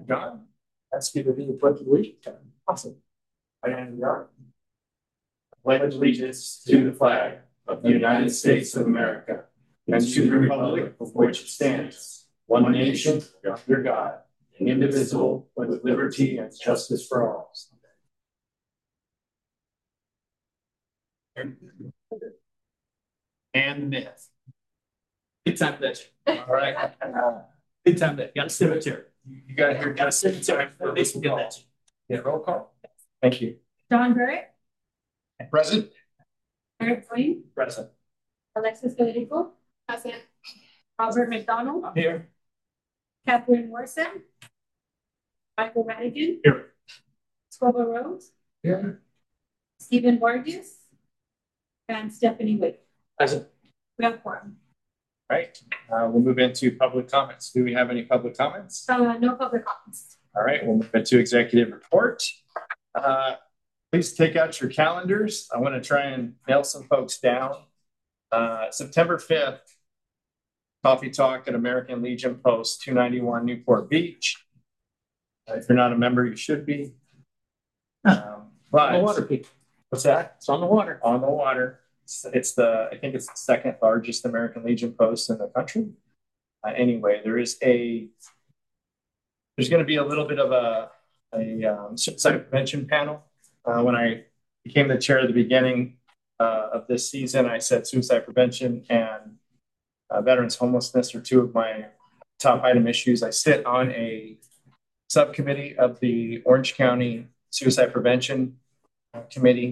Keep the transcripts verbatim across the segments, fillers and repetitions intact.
John, ask you to do the pledge of allegiance. Awesome. I am John. Pledge allegiance to the flag of the United States of America and to the republic for which it stands, one nation, under God, indivisible, with liberty and justice for all. And the myth. Big time legend. All right. Big time legend. Got a cemetery. You got here. Got a cemetery. Basically, good legend. Yeah, roll call. Thank you. John Burke. Present. Eric Wayne. Present. Alexis Federico. Present. Robert McDonald. I'm here. Catherine Morrison. Michael Radigan. Here. Scoba Rose. Here. Stephen Vargas. And Stephanie Wick. Present. We have quorum. Right. Uh, we'll move into public comments. Do we have any public comments? Uh, no public comments. All right. We'll move into executive report. Uh, please take out your calendars. I want to try and nail some folks down. Uh, September fifth, Coffee Talk at American Legion Post, two ninety-one Newport Beach. Uh, if you're not a member, you should be. Um, but On the water, people. What's that? It's on the water. On the water. It's, it's the, I think it's the second largest American Legion post in the country. Uh, anyway, there is a, there's going to be a little bit of a, a um, suicide prevention panel. Uh, when I became the chair at the beginning uh, of this season, I said suicide prevention and uh, veterans homelessness are two of my top item issues. I sit on a subcommittee of the Orange County Suicide Prevention Committee,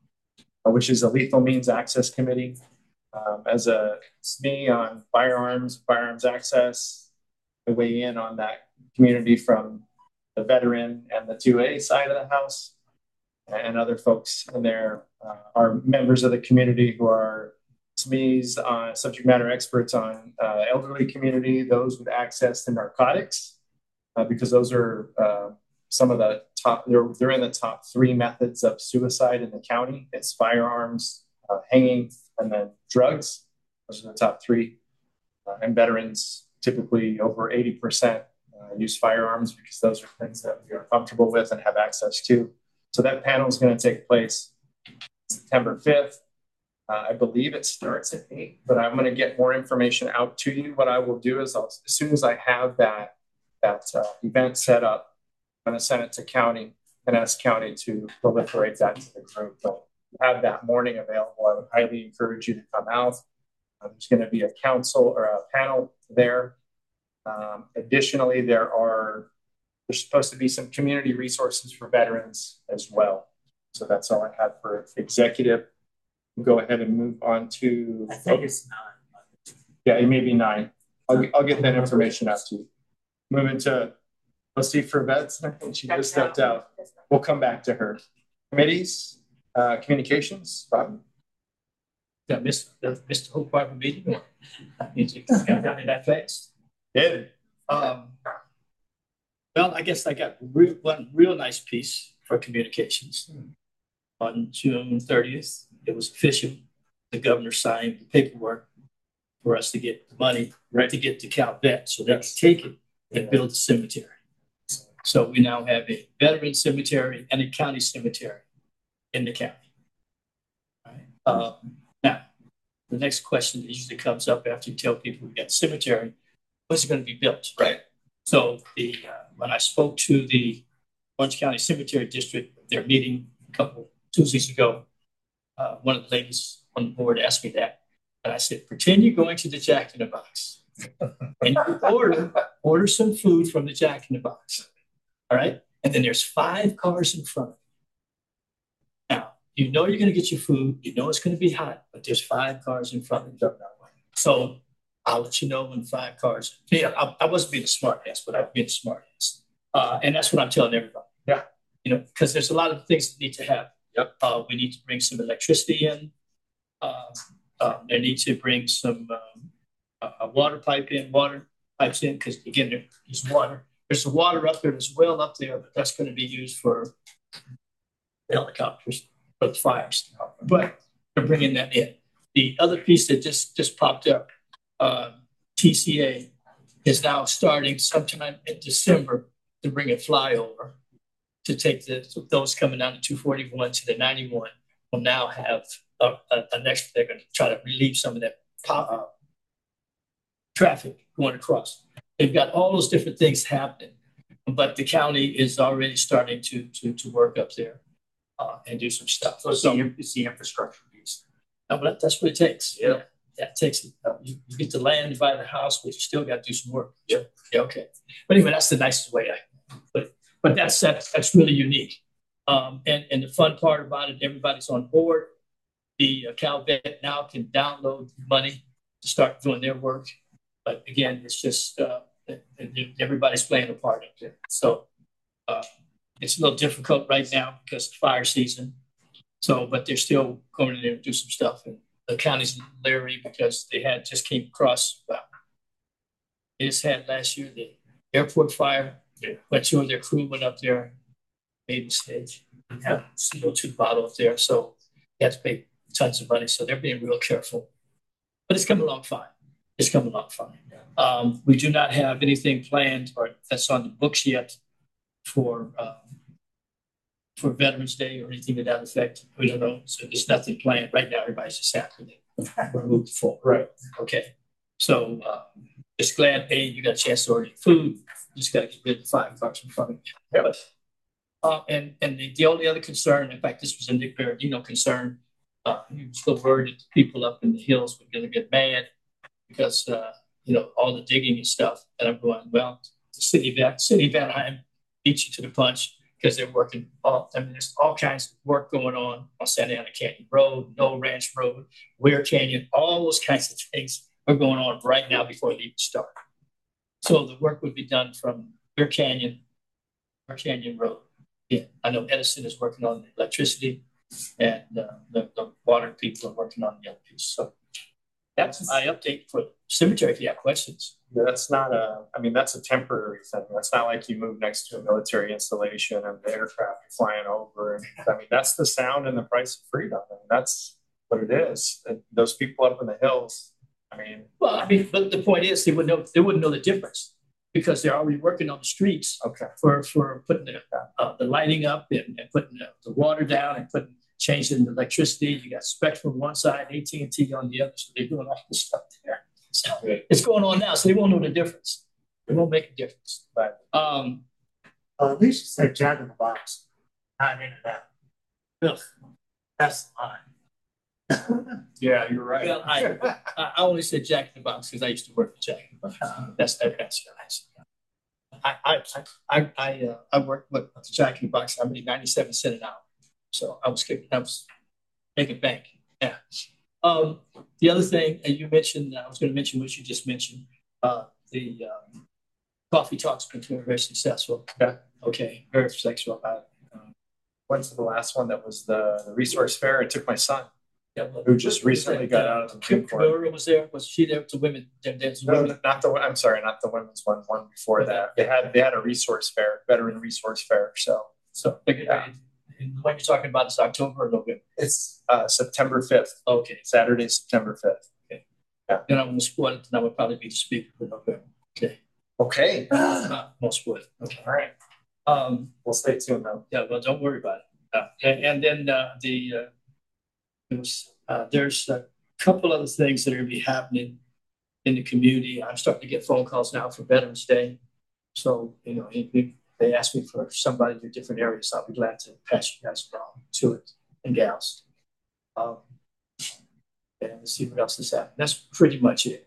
which is a lethal means access committee. Um, as a S M E on firearms, firearms access, I weigh in on that community from the veteran and the two A side of the house, and other folks in there uh, are members of the community who are S M Es, uh, subject matter experts on uh, elderly community, those with access to narcotics, uh, because those are uh, some of the top, they're, they're in the top three methods of suicide in the county. It's firearms, uh, hanging, and then drugs. Those are the top three. Uh, and veterans typically over eighty percent uh, use firearms because those are things that we are comfortable with and have access to. So that panel is going to take place September fifth. Uh, I believe it starts at eight, but I'm going to get more information out to you. What I will do is I'll, as soon as I have that, that uh, event set up, I'm going to send it to county and ask county to proliferate that to the group. But have that morning available. I would highly encourage you to come out. Uh, there's going to be a council or a panel there. Um, additionally, there are there's supposed to be some community resources for veterans as well. So that's all I had for executive. We'll go ahead and move on to. I think oh, it's nine. Yeah, it may be nine. I'll, I'll get that information out to you. Moving to. Let's see for vets. I think she just stepped out. We'll come back to her. Committees, uh, communications, Bob. Did I miss, missed the whole part of the meeting? I need to get down in that fast. Yeah. Um, well, I guess I got real, one real nice piece for communications. On June thirtieth, it was official. The governor signed the paperwork for us to get the money right to get to Cal Vet so they can take it and build a cemetery. So we now have a veteran cemetery and a county cemetery in the county. Right. Uh, now, the next question that usually comes up after you tell people we got a cemetery, what's it going to be built? Right. So the uh, when I spoke to the Orange County Cemetery District, their meeting a couple Tuesdays ago, uh, one of the ladies on the board asked me that, and I said, pretend you're going to the Jack in the Box, and you order order some food from the Jack in the Box. All right. And then there's five cars in front of you. Now, you know you're going to get your food. You know it's going to be hot, but there's five cars in front of you. So I'll let you know when five cars. Yeah, I, I wasn't being a smart ass, but I've been a smart ass. Uh, and that's what I'm telling everybody. Yeah. You know, because there's a lot of things that need to happen. Yep. Uh, we need to bring some electricity in. Uh, uh, they need to bring some um, a, a water pipe in, water pipes in, because, again, there's water. There's the water up there, there's a well up there, but that's going to be used for helicopters, for the fires. But they're bringing that in. The other piece that just, just popped up, uh, T C A is now starting sometime in December to bring a flyover to take the those coming down to two forty-one to the ninety-one will now have a, a, a next. They're going to try to relieve some of that uh, traffic going across. They've got all those different things happening, but the county is already starting to to to work up there uh, and do some stuff. So it's, so, the, it's the infrastructure piece. no, but that's what it takes. Yeah. Yeah. Yeah, it takes uh, you, you get the land, you buy the house, but you still got to do some work. Yeah. Yeah. Okay. But anyway, that's the nicest way I put it. But that's that's, that's really unique. Um, and and the fun part about it, everybody's on board. The uh, CalVet now can download money to start doing their work. But again, it's just uh, everybody's playing a part of it. So uh, it's a little difficult right now because of fire season. So, but they're still going in there and do some stuff. And the county's leery because they had just came across, well, they just had last year the airport fire. Yeah. Went through their crew went up there, made a mistake, had a C O two bottle up there. So they had to pay tons of money. So they're being real careful. But it's coming along fine. It's coming along fine. Um, we do not have anything planned or that's on the books yet for um, for Veterans Day or anything to that effect. We don't know. So there's nothing planned right now. Everybody's just happy that we're moving forward. Right. Okay. So uh, just glad, hey, you got a chance to order your food. You just got to get rid of the five bucks in front of you. Yep. But, uh, and and the, the only other concern, in fact, this was a Nick Berardino concern. Uh, he was still worried that the people up in the hills were going to get mad because, uh, you know, all the digging and stuff. And I'm going, well, the city of, city of Anaheim beat you to the punch because they're working all, I mean, there's all kinds of work going on on Santa Ana Canyon Road, Knoll Ranch Road, Weir Canyon, all those kinds of things are going on right now before they even start. So the work would be done from Weir Canyon, Weir Canyon Road. Yeah, I know Edison is working on the electricity and uh, the, the water people are working on the other piece. So that's my update for the cemetery if you have questions. That's not a, I mean, that's a temporary thing. That's not like you move next to a military installation and the aircraft are flying over. And I mean, that's the sound and the price of freedom. I mean, that's what it is. And those people up in the hills, I mean. Well, I mean, but the point is they wouldn't know, they wouldn't know the difference because they're already working on the streets okay. for, for putting the, uh, the lighting up and, and putting the, the water down and putting, changing the electricity. You got Spectrum on one side, A T and T on the other. So they're doing all this stuff there. So it's going on now, so they won't know the difference. It won't make a difference. But um, uh, at least say Jack in the Box. Not into that. Ugh. That's the line. Yeah, you're right. Well, I, I only said Jack in the Box because I used to work for Jack in the Box. That's that, that's nice. I I I I, uh, I worked with Jack in the Box. I made ninety-seven cents an hour, so I was kicking. I was making bank. Yeah. Um, the other thing, and you mentioned, I was going to mention what you just mentioned. Uh, the um, coffee talks been very successful. Yeah. Okay, very successful. I um, went to the last one that was the, the resource fair. I took my son, yeah, who just recently got out of the Marine Corps. Camilla was there. Was she there? To women? There, there's No, women. not the. I'm sorry, not the women's one. One before that, they had they had a resource fair, veteran resource fair. So, so yeah. When you're talking about is October or November? It's uh, September fifth. Okay, Saturday, September fifth. Okay. Yeah. Then I'm going to split it, and I would probably be the speaker for November. Okay. Okay. Uh, most split. Okay. All right. Um, we'll stay tuned though. Yeah. Well, don't worry about it. Uh, and, and then uh, the uh, there was, uh, there's a couple other things that are going to be happening in the community. I'm starting to get phone calls now for Veterans Day. So you know, it, it, they asked me for somebody in different areas. I'll be glad to pass you guys along to it and gals. Um, and let's see what else is happening. That's pretty much it.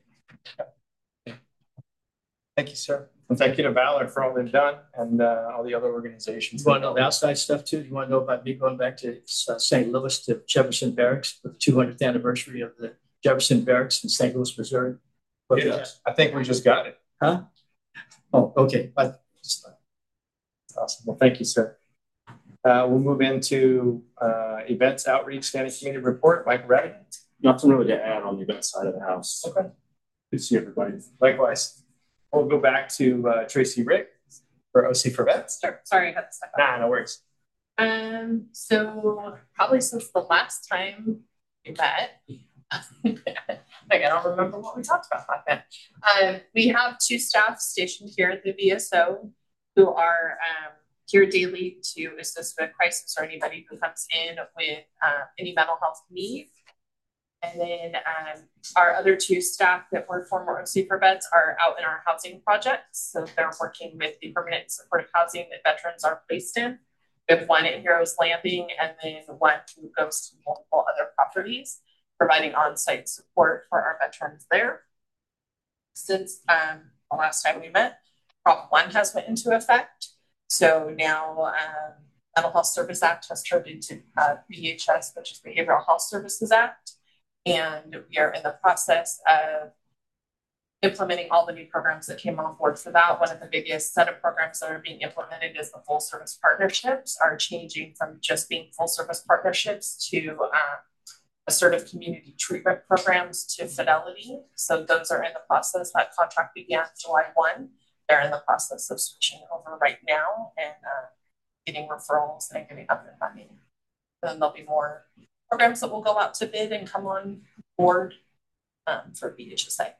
Thank you, sir. And thank you to Valor for all they've done and uh, all the other organizations. You want to know the outside stuff too? You want to know about me going back to uh, Saint Louis to Jefferson Barracks for the two hundredth anniversary of the Jefferson Barracks in Saint Louis, Missouri? Yeah, I think we just got it. Huh? Oh, okay. I, Awesome. Well, thank you, sir. Uh, we'll move into uh, events, outreach, standing committee report. Mike Reddick. Nothing really to add on the event side of the house. Okay. Good to see everybody. Likewise. We'll go back to uh, Tracy Rick for O C for Vets. Sure. Sorry, I had to step Nah, no worries. Um, so probably since the last time we met, like I don't remember what we talked about back then. Um, we have two staff stationed here at the V S O. who are um, here daily to assist with crisis or anybody who comes in with uh, any mental health need. And then um, our other two staff that work for More Safer Beds are out in our housing projects. So they're working with the permanent supportive housing that veterans are placed in. We have one at Heroes Landing and then one who goes to multiple other properties, providing on-site support for our veterans there. Since um, the last time we met, Prop one has went into effect. So now um, Mental Health Service Act has turned into uh, B H S, which is Behavioral Health Services Act. And we are in the process of implementing all the new programs that came on board for that. One of the biggest set of programs that are being implemented is the full service partnerships are changing from just being full service partnerships to um, assertive community treatment programs to Fidelity. So those are in the process. That contract began July first. They're in the process of switching over right now and uh, getting referrals and getting up and running. Then there'll be more programs that will go out to bid and come on board um, for B H S A.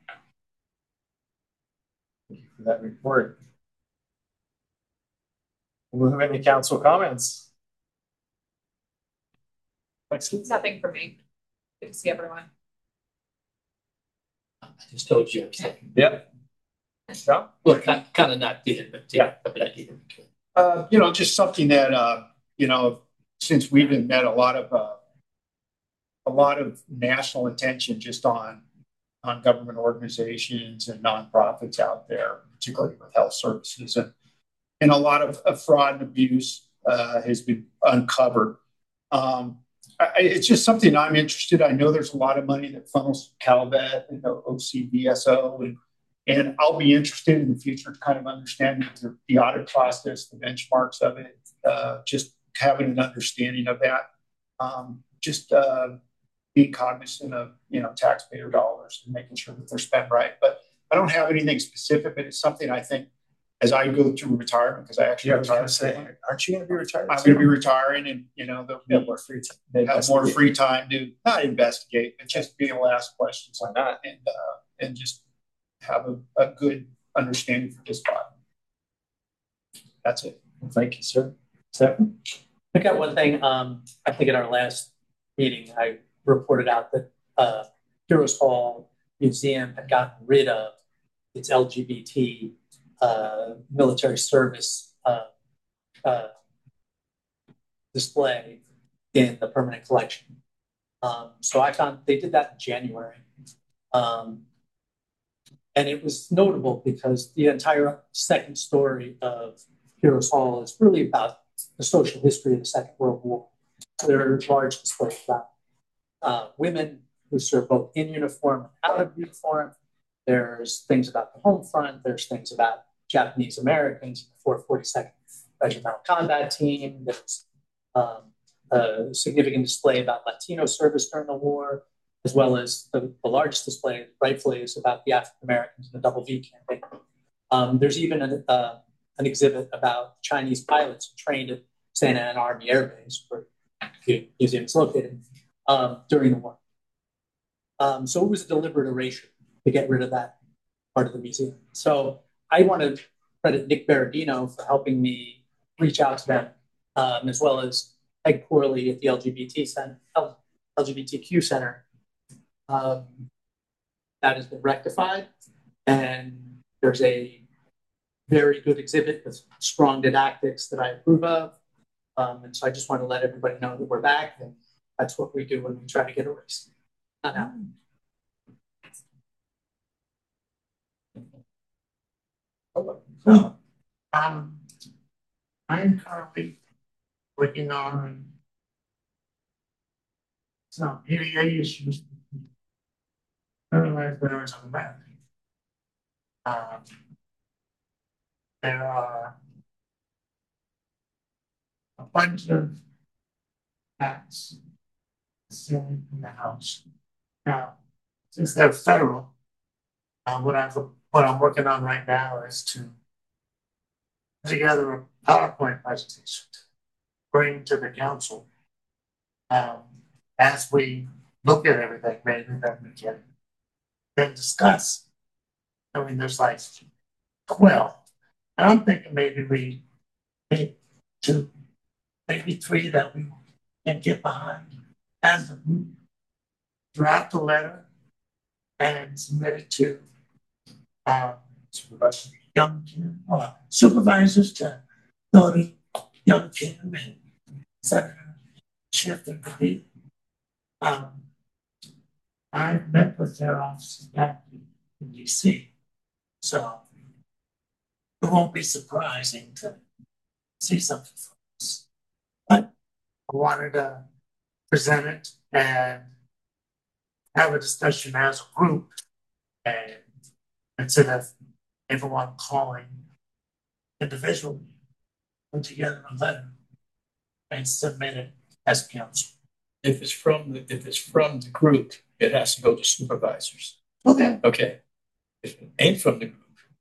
Thank you for that report. We'll move into council comments. Lexi? Nothing for me. Good to see everyone. I just told you. I was thinking, Yep. Yeah. well, kind, kind of not did, but yeah, but I did. Uh, you know, just something that, uh, you know, since we've met a lot of, uh, a lot of national attention just on, on government organizations and nonprofits out there, particularly with health services, and, and a lot of, of fraud and abuse uh, has been uncovered. Um, I, it's just something I'm interested in. I know there's a lot of money that funnels CalVet and O C B S O, and and I'll be interested in the future kind of understanding the, the audit process, the benchmarks of it, uh, just having an understanding of that. Um, just uh, being cognizant of, you know, taxpayer dollars and making sure that they're spent right. But I don't have anything specific, but it's something I think as I go through retirement, because I actually Yeah, I was retired. gonna say, aren't you gonna be retired? I'm going to be retiring, and you know, there'll be have more free time. have more free time to not investigate, but just be able to ask questions. Why not? And uh, and just have a, a good understanding for this body. That's it. Well, thank you, sir. Stephen? I got one thing. Um, I think in our last meeting, I reported out that uh, Heroes Hall Museum had gotten rid of its L G B T uh, military service uh, uh, display in the permanent collection. Um, so I found they did that in January. Um, and it was notable because the entire second story of Heroes Hall is really about the social history of the Second World War. There are large displays about uh, women who serve both in uniform and out of uniform. There's things about the home front. There's things about Japanese Americans, the fourth forty-second Regimental Combat Team. There's um, a significant display about Latino service during the war, as well as the, the largest display, rightfully, is about the African Americans in the Double V campaign. Um, there's even an, uh, an exhibit about Chinese pilots who trained at Santa Ana Army Air Base, where the museum is located, um, during the war. Um, so it was a deliberate erasure to get rid of that part of the museum. So I want to credit Nick Berardino for helping me reach out to them, um, as well as Peg Corley at the L G B T Center, L G B T Q Center. Um, that has been rectified, and there's a very good exhibit with strong didactics that I approve of. Um, and so I just want to let everybody know that we're back, and that's what we do when we try to get erased. Not now. Um, I'm currently working on some A D A issues. I realize there is a map. Um, there are a bunch of acts sitting in the House. Now, since they're federal, uh, what I've what I'm working on right now is to put together a PowerPoint presentation to bring to the council um, as we look at everything, maybe that we can then discuss. I mean, there's like twelve And I'm thinking maybe we make two, maybe three that we can get behind as a group, draft a letter and submit it to uh, young Kim, or supervisors to go to young Kim and Senator Schiff and Khalid. Um, I met with their offices back in D C, so it won't be surprising to see something from us. But I wanted to present it and have a discussion as a group, and instead of everyone calling individually, put together a letter and submit it as council. If it's from the, if it's from the group, it has to go to supervisors. Okay. Okay. If it ain't from the group.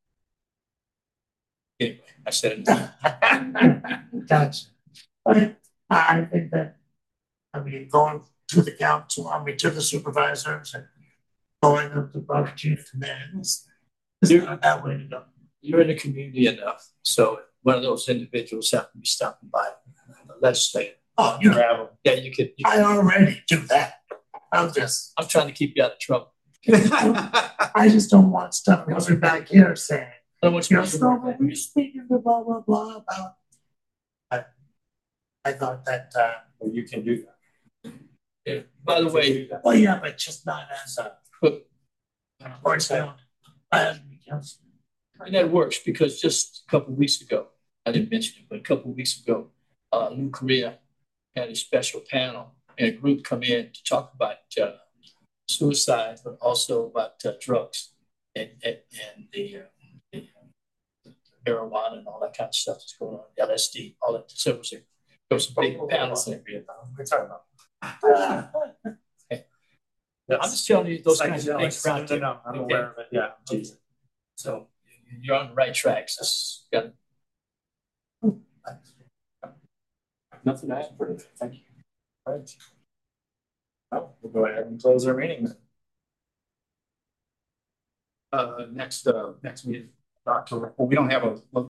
Anyway, I said it. Gotcha. But I think that, I mean, going to the council, I mean, to the supervisors and going up to the chief command is not that way to go. You're in the community enough, so one of those individuals have to be stopping by the legislature. Oh, you know, yeah, you could. You I could. already do that. I'm just. I'm trying to keep you out of trouble. I just don't want stuff coming back here saying, I don't want you you're to still we're speaking to blah blah blah about. I, I thought that. Uh, Well, you can do that. Yeah. By the way, well, yeah, but just not as a. but, Or it's not. As council. and that works because just a couple of weeks ago, I didn't mention it, but a couple of weeks ago, uh, New Korea had a special panel and a group come in to talk about uh, suicide, but also about uh, drugs and and, and the, uh, the uh, marijuana and all that kind of stuff that's going on, L S D, all that. So it was a, there was a big panel in Vietnam. We're talking about. Okay. I'm just telling you those kinds of things around No, here. no, I'm Okay. aware of it. Yeah. Okay. So you're on the right tracks. Just got Nothing to add for today. Thank you. All right. Well, we'll go ahead and close our meeting then. Uh, next, uh, next meeting, October, well, we don't have a